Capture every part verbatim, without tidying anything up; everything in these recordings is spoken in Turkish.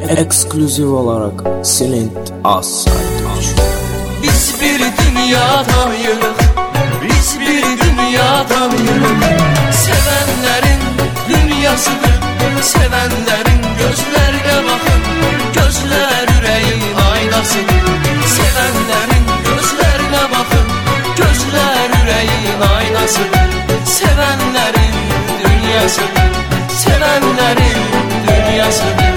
Ekskluziv olarak Silent Asayt. Biz bir dünyadayıq, biz bir dünyadayıq. Sevenlerin dünyasıdır, sevenlerin gözlerine bakın. Gözler yüreğin aynasıdır. Sevenlerin gözlerine bakın. Gözler yüreğin aynasıdır. Sevenlerin dünyasıdır, sevenlerin dünyasıdır.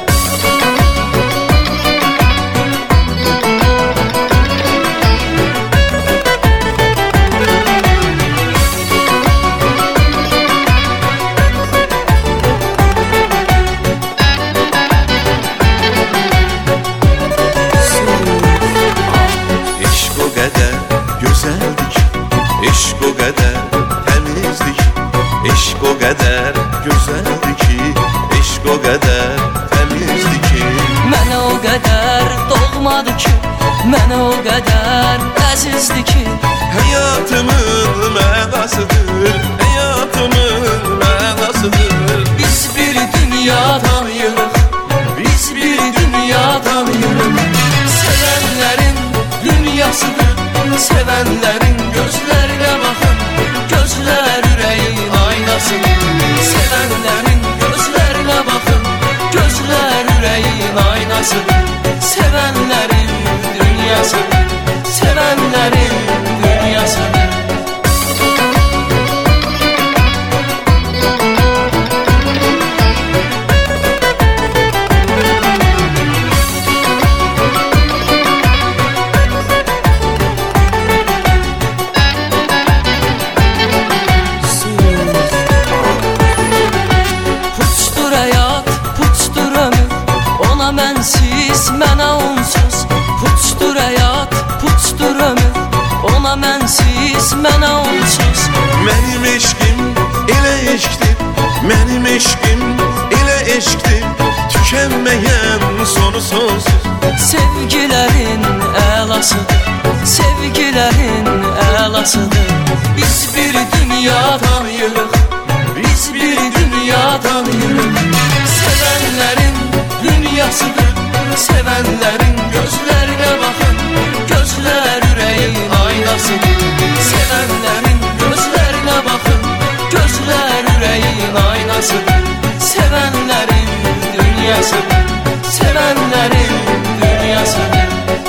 Eşq o qədər təmizdir, eşq o qədər gözəldir ki, eşq o qədər təmizdir ki. Mənə o qədər doğmadı ki, mənə o qədər əzizdir ki. Həyatımın mənasıdır, həyatımın mənasıdır. Biz bir dünyadayıq, biz bir dünyadayıq. Sevenlerin dünyasıdır, sevenlerin gözlerine bakın. Gözler yüreğin aynasıdır. Sevenlerin gözlerine bakın. Gözler yüreğin aynasıdır. Sevenlerin dünyasıdır, sevenlerin dünyasıdır. Mənsiz, mənə onsuz. Puçdur həyat, puçdur ömür. Ona mənsiz, mənə onsuz. Mənim eşqim elə eşqdir, mənim eşqim elə eşqdir. Tükənməyən sonu sonsuz. Sevgilərin əlasıdır, sevgilərin əlasıdır. Biz bir dünyadayıq, biz bir dünyadayıq. Sevenlerin dünyasıdır, sevenlerin gözlerine bakın. Gözler yüreğin aynasıdır. Sevenlerin gözlerine bakın. Gözler yüreğin aynasıdır. Sevenlerin dünyasıdır, sevenlerin dünyasıdır.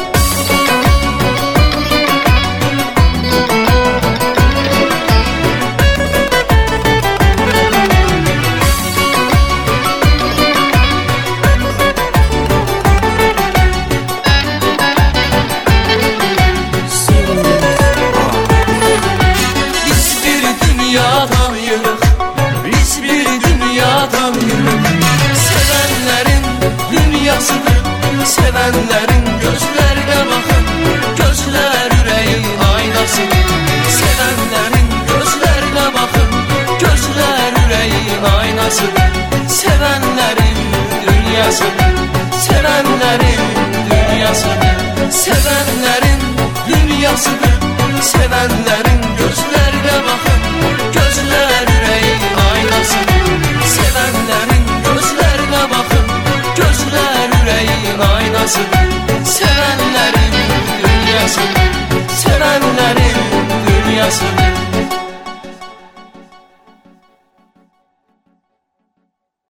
Dünyadayıq, biz bir dünyadayıq. Sevenlerin dünyasıdır, sevenlerin gözlerine bakın. Gözler yüreğin aynasıdır. Sevenlerin gözlerine bakın. Gözler yüreğin aynasıdır. Sevenlerin dünyasıdır, sevenlerin dünyasıdır. Sevenlerin dünyasıdır, sevenlerin gözlerine bakın. Gözler yüreğin aynasıdır. Sevenlerin gözlerine bakın. Gözler yüreğin aynasıdır. Sevenlerin dünyasıdır, sevenlerin dünyasıdır.